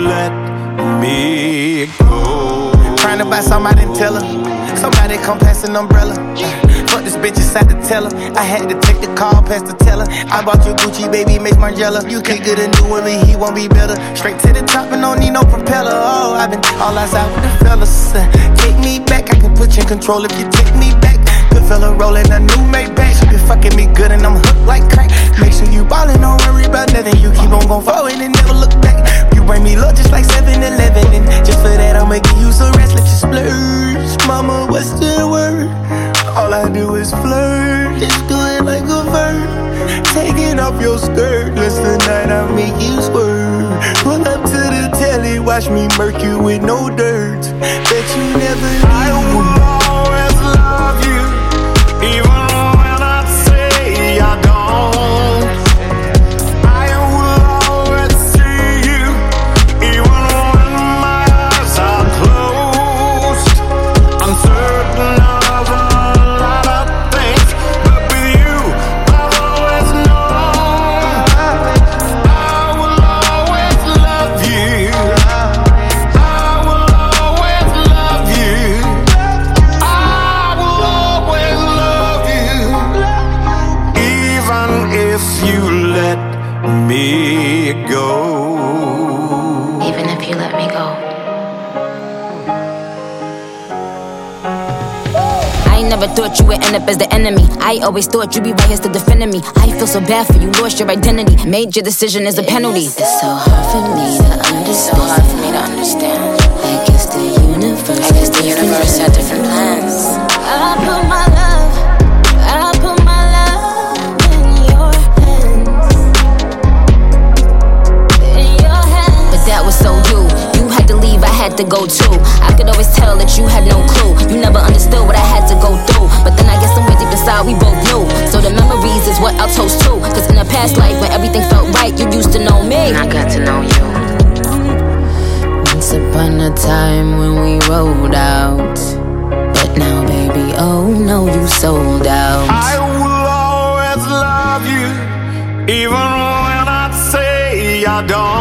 let me go. Trying to buy something I didn't tell her. Somebody come pass an umbrella. Fuck this bitch inside the teller. I had to take the call past the teller. I bought your Gucci, baby, makes Margiela. You can't get a new one, but he won't be better. Straight to the top and don't need no propeller. Oh, I've been all outside with the fellas. Take me back, I can put you in control if you take me back. Good fella rolling a new Maybach. She been fucking me good and I'm hooked like crack. Make sure you ballin', don't worry about nothing. You keep on gon' forward and never look back. You bring me love just like 7-Eleven. And just for that I'ma give you some rest. Let you splurge. Mama, what's the word? All I do is flirt. Just do it like a verb. Taking off your skirt. Listen, tonight I'll make you swerve. Pull up to the telly. Watch me murk you with no dirt. Bet you never leave. I will always love you, even when I say I don't. I will always see you, even when my eyes are closed. I'm certain of a lot of things, but with you, I've always known. I will always love you. I will always love you. I will always love you, even if you let me go. Even if you let me go. I ain't never thought you would end up as the enemy. I always thought you'd be right here still defending me. I feel so bad for you, lost your identity. Made your decision as a penalty. It's so hard for me to understand. I guess the universe had different plans. I put my love in your hands. But that was so you. You had to leave, I had to go too. I could always tell that you had no clue. You never understood what I had to go through. But then I guess somewhere deep inside we both knew. So the memories is what I'll toast to. Cause in a past life when everything felt right, you used to know me. And I got to know you. Once upon a time when we rolled out. But now baby, oh no, you sold out. I will always love you, even when I say I don't.